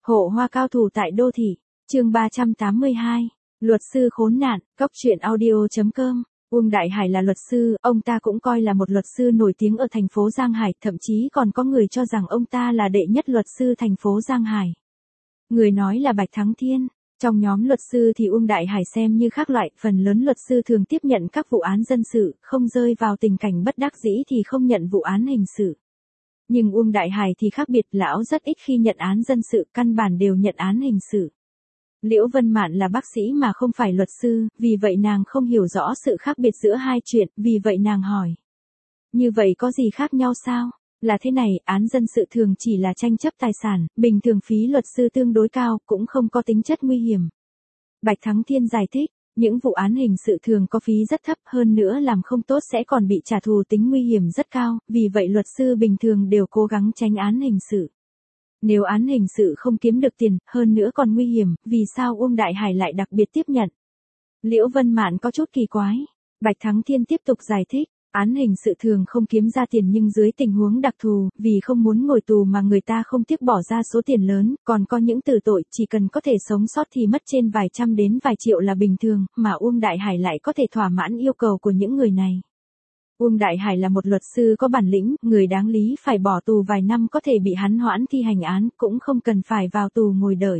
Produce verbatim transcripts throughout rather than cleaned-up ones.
Hộ hoa cao thủ tại đô thị, chương ba trăm tám mươi hai, luật sư khốn nạn, cóc truyện audio chấm com. Uông Đại Hải là luật sư, ông ta cũng coi là một luật sư nổi tiếng ở thành phố Giang Hải, thậm chí còn có người cho rằng ông ta là đệ nhất luật sư thành phố Giang Hải. Người nói là Bạch Thắng Thiên. Trong nhóm luật sư thì Uông Đại Hải xem như khác loại, phần lớn luật sư thường tiếp nhận các vụ án dân sự, không rơi vào tình cảnh bất đắc dĩ thì không nhận vụ án hình sự. Nhưng Uông Đại Hải thì khác biệt, lão rất ít khi nhận án dân sự, căn bản đều nhận án hình sự. Liễu Vân Mạn là bác sĩ mà không phải luật sư, vì vậy nàng không hiểu rõ sự khác biệt giữa hai chuyện, vì vậy nàng hỏi. Như vậy có gì khác nhau sao? Là thế này, án dân sự thường chỉ là tranh chấp tài sản, bình thường phí luật sư tương đối cao, cũng không có tính chất nguy hiểm. Bạch Thắng Thiên giải thích, những vụ án hình sự thường có phí rất thấp, hơn nữa làm không tốt sẽ còn bị trả thù, tính nguy hiểm rất cao, vì vậy luật sư bình thường đều cố gắng tránh án hình sự. Nếu án hình sự không kiếm được tiền, hơn nữa còn nguy hiểm, vì sao Uông Đại Hải lại đặc biệt tiếp nhận? Liễu Vân Mạn có chút kỳ quái. Bạch Thắng Thiên tiếp tục giải thích, án hình sự thường không kiếm ra tiền nhưng dưới tình huống đặc thù, vì không muốn ngồi tù mà người ta không tiếc bỏ ra số tiền lớn, còn có những tử tội chỉ cần có thể sống sót thì mất trên vài trăm đến vài triệu là bình thường, mà Uông Đại Hải lại có thể thỏa mãn yêu cầu của những người này. Uông Đại Hải là một luật sư có bản lĩnh, người đáng lý phải bỏ tù vài năm có thể bị hắn hoãn thi hành án, cũng không cần phải vào tù ngồi đợi.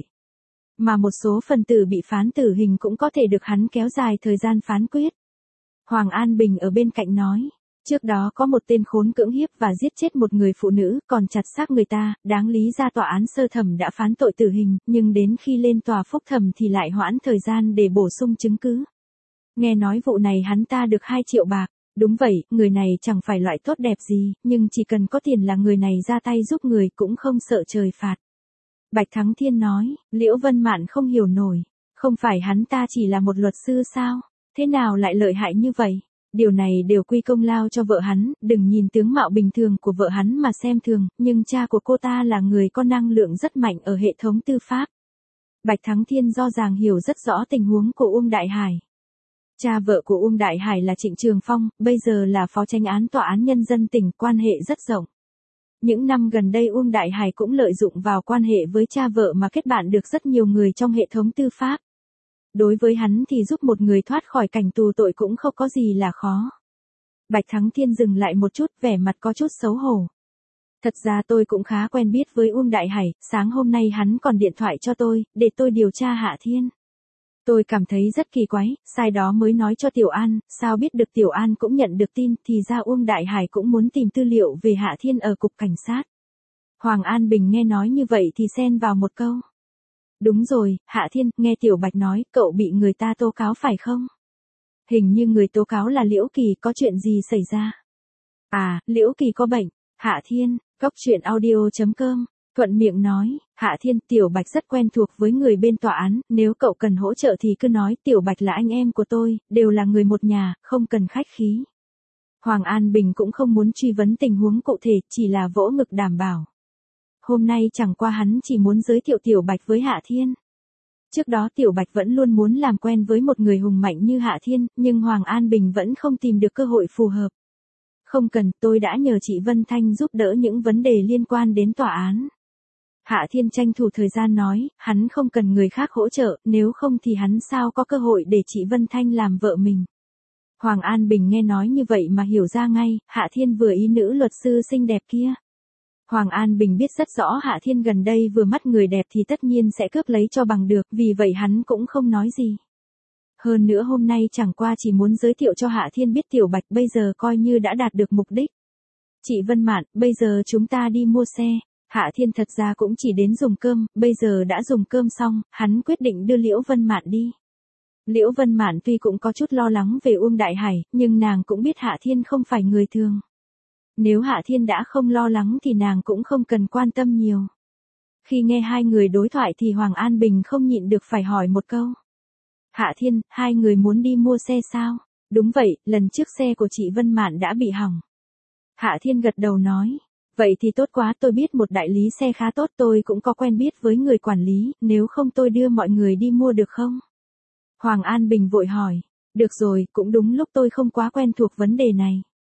Mà một số phần tử bị phán tử hình cũng có thể được hắn kéo dài thời gian phán quyết. Hoàng An Bình ở bên cạnh nói, trước đó có một tên khốn cưỡng hiếp và giết chết một người phụ nữ, còn chặt xác người ta, đáng lý ra tòa án sơ thẩm đã phán tội tử hình, nhưng đến khi lên tòa phúc thẩm thì lại hoãn thời gian để bổ sung chứng cứ. Nghe nói vụ này hắn ta được hai triệu bạc. Đúng vậy, người này chẳng phải loại tốt đẹp gì, nhưng chỉ cần có tiền là người này ra tay giúp người cũng không sợ trời phạt. Bạch Thắng Thiên nói, Liễu Vân Mạn không hiểu nổi, không phải hắn ta chỉ là một luật sư sao, thế nào lại lợi hại như vậy? Điều này đều quy công lao cho vợ hắn, đừng nhìn tướng mạo bình thường của vợ hắn mà xem thường, nhưng cha của cô ta là người có năng lượng rất mạnh ở hệ thống tư pháp. Bạch Thắng Thiên rõ ràng hiểu rất rõ tình huống của Uông Đại Hải. Cha vợ của Uông Đại Hải là Trịnh Trường Phong, bây giờ là phó chánh án tòa án nhân dân tỉnh, quan hệ rất rộng. Những năm gần đây Uông Đại Hải cũng lợi dụng vào quan hệ với cha vợ mà kết bạn được rất nhiều người trong hệ thống tư pháp. Đối với hắn thì giúp một người thoát khỏi cảnh tù tội cũng không có gì là khó. Bạch Thắng Thiên dừng lại một chút, vẻ mặt có chút xấu hổ. Thật ra tôi cũng khá quen biết với Uông Đại Hải, sáng hôm nay hắn còn điện thoại cho tôi, để tôi điều tra Hạ Thiên. Tôi cảm thấy rất kỳ quái, sai đó mới nói cho Tiểu An, sao biết được Tiểu An cũng nhận được tin, thì ra Uông Đại Hải cũng muốn tìm tư liệu về Hạ Thiên ở cục cảnh sát. Hoàng An Bình nghe nói như vậy thì xen vào một câu. Đúng rồi, Hạ Thiên, nghe Tiểu Bạch nói, cậu bị người ta tố cáo phải không? Hình như người tố cáo là Liễu Kỳ, có chuyện gì xảy ra? À, Liễu Kỳ có bệnh. Hạ Thiên, cóc truyện audio chấm com. Thuận miệng nói, Hạ Thiên, Tiểu Bạch rất quen thuộc với người bên tòa án, nếu cậu cần hỗ trợ thì cứ nói, Tiểu Bạch là anh em của tôi, đều là người một nhà, không cần khách khí. Hoàng An Bình cũng không muốn truy vấn tình huống cụ thể, chỉ là vỗ ngực đảm bảo. Hôm nay chẳng qua hắn chỉ muốn giới thiệu Tiểu Bạch với Hạ Thiên. Trước đó Tiểu Bạch vẫn luôn muốn làm quen với một người hùng mạnh như Hạ Thiên, nhưng Hoàng An Bình vẫn không tìm được cơ hội phù hợp. Không cần, tôi đã nhờ chị Vân Thanh giúp đỡ những vấn đề liên quan đến tòa án. Hạ Thiên tranh thủ thời gian nói, hắn không cần người khác hỗ trợ, nếu không thì hắn sao có cơ hội để chị Vân Thanh làm vợ mình. Hoàng An Bình nghe nói như vậy mà hiểu ra ngay, Hạ Thiên vừa ý nữ luật sư xinh đẹp kia. Hoàng An Bình biết rất rõ Hạ Thiên gần đây vừa mắt người đẹp thì tất nhiên sẽ cướp lấy cho bằng được, vì vậy hắn cũng không nói gì. Hơn nữa hôm nay chẳng qua chỉ muốn giới thiệu cho Hạ Thiên biết Tiểu Bạch bây giờ coi như đã đạt được mục đích. Chị Vân Mạn, bây giờ chúng ta đi mua xe. Hạ Thiên thật ra cũng chỉ đến dùng cơm, bây giờ đã dùng cơm xong, hắn quyết định đưa Liễu Vân Mạn đi. Liễu Vân Mạn tuy cũng có chút lo lắng về Uông Đại Hải, nhưng nàng cũng biết Hạ Thiên không phải người thường. Nếu Hạ Thiên đã không lo lắng thì nàng cũng không cần quan tâm nhiều. Khi nghe hai người đối thoại thì Hoàng An Bình không nhịn được phải hỏi một câu. Hạ Thiên, hai người muốn đi mua xe sao? Đúng vậy, lần trước xe của chị Vân Mạn đã bị hỏng. Hạ Thiên gật đầu nói. Vậy thì tốt quá, tôi biết một đại lý xe khá tốt, tôi cũng có quen biết với người quản lý, nếu không tôi đưa mọi người đi mua được không? Hoàng An Bình vội hỏi. Được rồi, cũng đúng lúc tôi không quá quen thuộc vấn đề này.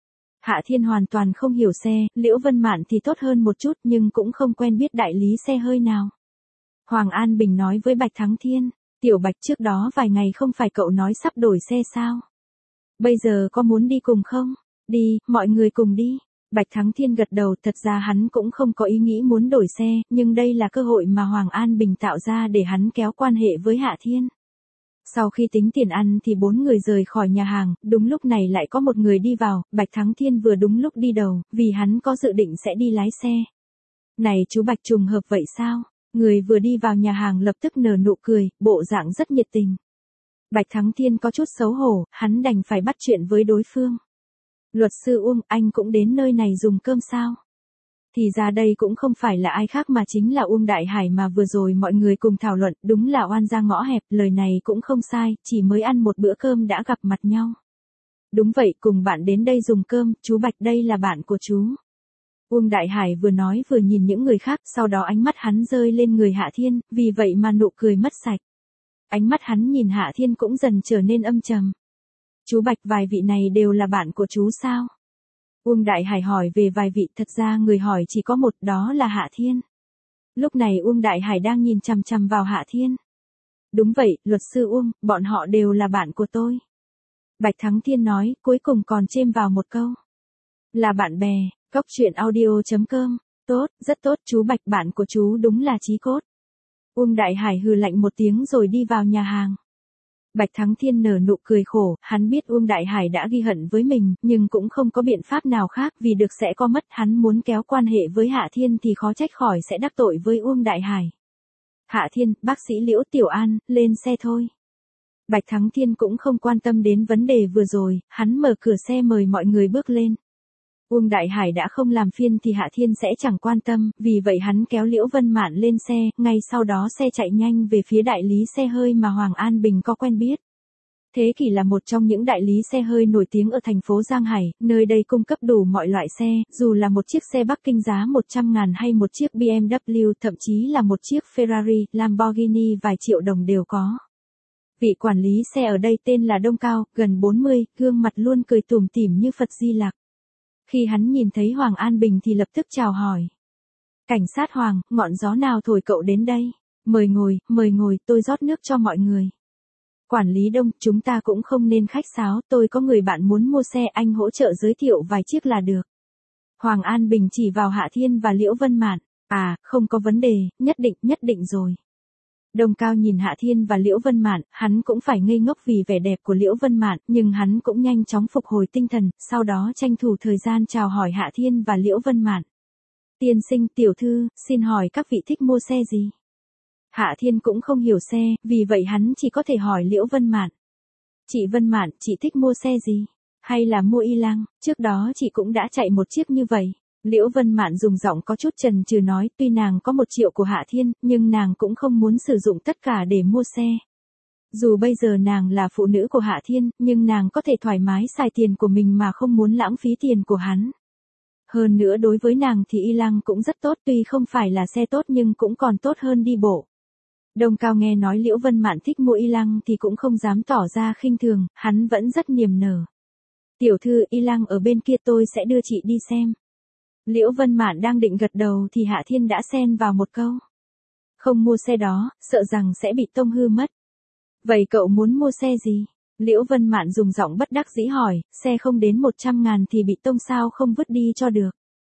Hạ Thiên hoàn toàn không hiểu xe, Liễu Vân Mạn thì tốt hơn một chút nhưng cũng không quen biết đại lý xe hơi nào. Hoàng An Bình nói với Bạch Thắng Thiên, Tiểu Bạch trước đó vài ngày không phải cậu nói sắp đổi xe sao? Bây giờ có muốn đi cùng không? Đi, mọi người cùng đi. Bạch Thắng Thiên gật đầu, thật ra hắn cũng không có ý nghĩ muốn đổi xe, nhưng đây là cơ hội mà Hoàng An Bình tạo ra để hắn kéo quan hệ với Hạ Thiên. Sau khi tính tiền ăn thì bốn người rời khỏi nhà hàng, đúng lúc này lại có một người đi vào, Bạch Thắng Thiên vừa đúng lúc đi đầu, vì hắn có dự định sẽ đi lái xe. Này chú Bạch, trùng hợp vậy sao? Người vừa đi vào nhà hàng lập tức nở nụ cười, bộ dạng rất nhiệt tình. Bạch Thắng Thiên có chút xấu hổ, hắn đành phải bắt chuyện với đối phương. Luật sư Uông, anh cũng đến nơi này dùng cơm sao? Thì ra đây cũng không phải là ai khác mà chính là Uông Đại Hải mà vừa rồi mọi người cùng thảo luận, đúng là oan ra ngõ hẹp, lời này cũng không sai, chỉ mới ăn một bữa cơm đã gặp mặt nhau. Đúng vậy, cùng bạn đến đây dùng cơm, chú Bạch đây là bạn của chú. Uông Đại Hải vừa nói vừa nhìn những người khác, sau đó ánh mắt hắn rơi lên người Hạ Thiên, vì vậy mà nụ cười mất sạch. Ánh mắt hắn nhìn Hạ Thiên cũng dần trở nên âm trầm. Chú Bạch, vài vị này đều là bạn của chú sao? Uông Đại Hải hỏi về vài vị, thật ra người hỏi chỉ có một, đó là Hạ Thiên. Lúc này Uông Đại Hải đang nhìn chằm chằm vào Hạ Thiên. Đúng vậy, luật sư Uông, bọn họ đều là bạn của tôi. Bạch Thắng Thiên nói, cuối cùng còn chêm vào một câu. Là bạn bè, cóc truyện audio chấm com. Tốt, rất tốt, chú Bạch, bạn của chú đúng là chí cốt. Uông Đại Hải hừ lạnh một tiếng rồi đi vào nhà hàng. Bạch Thắng Thiên nở nụ cười khổ, hắn biết Uông Đại Hải đã ghi hận với mình, nhưng cũng không có biện pháp nào khác, vì được sẽ có mất, hắn muốn kéo quan hệ với Hạ Thiên thì khó trách khỏi sẽ đắc tội với Uông Đại Hải. Hạ Thiên, bác sĩ Liễu Tiểu An, lên xe thôi. Bạch Thắng Thiên cũng không quan tâm đến vấn đề vừa rồi, hắn mở cửa xe mời mọi người bước lên. Uông Đại Hải đã không làm phiền thì Hạ Thiên sẽ chẳng quan tâm, vì vậy hắn kéo Liễu Vân Mạn lên xe, ngay sau đó xe chạy nhanh về phía đại lý xe hơi mà Hoàng An Bình có quen biết. Thế Kỷ là một trong những đại lý xe hơi nổi tiếng ở thành phố Giang Hải, nơi đây cung cấp đủ mọi loại xe, dù là một chiếc xe Bắc Kinh giá một trăm ngàn hay một chiếc bê em vê, thậm chí là một chiếc Ferrari, Lamborghini vài triệu đồng đều có. Vị quản lý xe ở đây tên là Đông Cao, gần bốn mươi, gương mặt luôn cười tủm tỉm như Phật Di Lặc. Khi hắn nhìn thấy Hoàng An Bình thì lập tức chào hỏi. Cảnh sát Hoàng, ngọn gió nào thổi cậu đến đây? Mời ngồi, mời ngồi, tôi rót nước cho mọi người. Quản lý Đông, chúng ta cũng không nên khách sáo, tôi có người bạn muốn mua xe, anh hỗ trợ giới thiệu vài chiếc là được. Hoàng An Bình chỉ vào Hạ Thiên và Liễu Vân Mạn. À, không có vấn đề, nhất định, nhất định rồi. Đông Cao nhìn Hạ Thiên và Liễu Vân Mạn, hắn cũng phải ngây ngốc vì vẻ đẹp của Liễu Vân Mạn, nhưng hắn cũng nhanh chóng phục hồi tinh thần, sau đó tranh thủ thời gian chào hỏi Hạ Thiên và Liễu Vân Mạn. Tiên sinh, tiểu thư, xin hỏi các vị thích mua xe gì? Hạ Thiên cũng không hiểu xe, vì vậy hắn chỉ có thể hỏi Liễu Vân Mạn. Chị Vân Mạn, chị thích mua xe gì? Hay là mua y lang, trước đó chị cũng đã chạy một chiếc như vậy. Liễu Vân Mạn dùng giọng có chút chần chừ nói, tuy nàng có một triệu của Hạ Thiên, nhưng nàng cũng không muốn sử dụng tất cả để mua xe. Dù bây giờ nàng là phụ nữ của Hạ Thiên, nhưng nàng có thể thoải mái xài tiền của mình mà không muốn lãng phí tiền của hắn. Hơn nữa đối với nàng thì y lăng cũng rất tốt, tuy không phải là xe tốt nhưng cũng còn tốt hơn đi bộ. Đông Cao nghe nói Liễu Vân Mạn thích mua y lăng thì cũng không dám tỏ ra khinh thường, hắn vẫn rất niềm nở. Tiểu thư, y lăng ở bên kia, tôi sẽ đưa chị đi xem. Liễu Vân Mạn đang định gật đầu thì Hạ Thiên đã xen vào một câu. Không mua xe đó, sợ rằng sẽ bị tông hư mất. Vậy cậu muốn mua xe gì? Liễu Vân Mạn dùng giọng bất đắc dĩ hỏi, xe không đến một trăm ngàn thì bị tông sao không vứt đi cho được.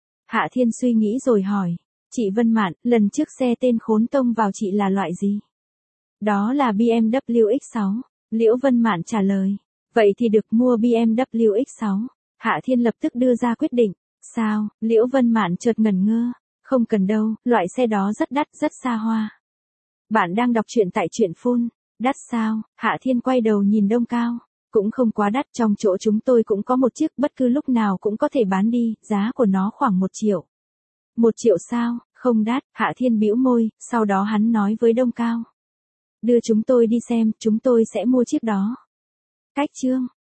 Hạ Thiên suy nghĩ rồi hỏi, chị Vân Mạn, lần trước xe tên khốn tông vào chị là loại gì? Đó là bê em vê ích sáu. Liễu Vân Mạn trả lời, vậy thì được, mua bê em vê ích sáu. Hạ Thiên lập tức đưa ra quyết định. Sao? Liễu Vân Mạn chợt ngẩn ngơ. Không cần đâu, loại xe đó rất đắt, rất xa hoa. Bạn đang đọc truyện tại truyện phun. Đắt sao? Hạ Thiên quay đầu nhìn Đông Cao. Cũng không quá đắt, trong chỗ chúng tôi cũng có một chiếc, bất cứ lúc nào cũng có thể bán đi, giá của nó khoảng một triệu. Một triệu sao? Không đắt. Hạ Thiên bĩu môi, sau đó hắn nói với Đông Cao. Đưa chúng tôi đi xem, chúng tôi sẽ mua chiếc đó. Cách chương.